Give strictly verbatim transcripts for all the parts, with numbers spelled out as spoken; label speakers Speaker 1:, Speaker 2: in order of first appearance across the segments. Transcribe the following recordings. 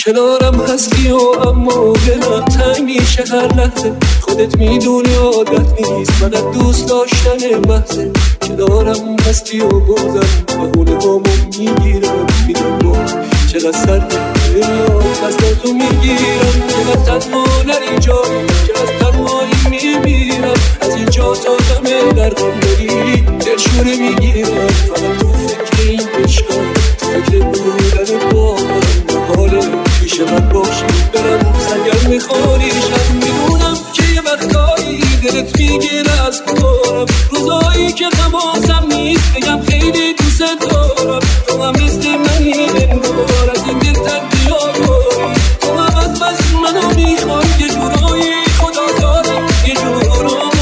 Speaker 1: کنارم هستی و اما دلم تنگ میشه هر لحظه. خودت میدونی عادت نیست فقط دوست داشتن محضه. کنارم هستی و بازم بهونه هامو میگیرم میدونم چقدر سر میاد از تو میگیرم. چقدر تنها نری جایی که از تنهایی میمیرم. از اینجا تا دم در غم داری دلشوره میگیرم. فقط تو فکر این عشقم، تو فکر بودن با من حال پیش من باشی برم سنگر میخوریشم. میدونم که یه وقتایی دلت میگیره از کارم. روزایی که حواسم نیست بگم خیلی دوست دارم. تو هم مثل منی انگار از این دل تنبیار داری. تو هم از بس منو میخوای یه جورایی خدا دارم یه جورایی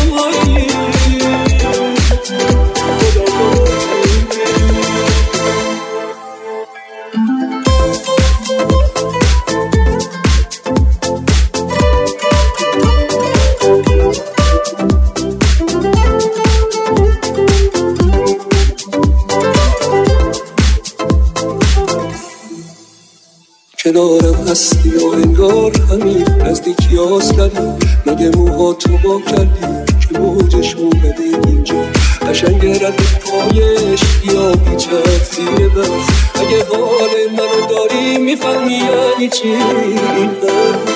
Speaker 1: کنارم هستی و انگار همین نزدیکی آسلری. مگه موها تو با کردی که موجش اومده اینجا. قشنگ رد پایش یا بیچت زیر بس. اگه حال منو داری میفهمی یعنی چی این بس.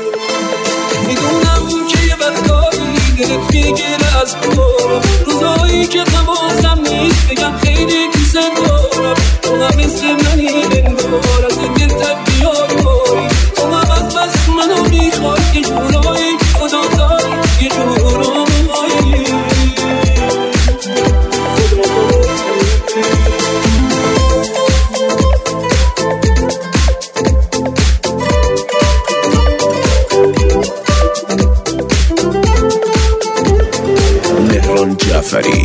Speaker 1: میدونم که یه وقتایی دلت میگیره از کارم. روزایی که حواسم نیست بگم خیلی دوست دارم. تو هم مثل منی انگار از این دل تبیار داری. تو هم از بس منو میخوای یه جورایی خدا داری یه جورایی
Speaker 2: مهران جعفری.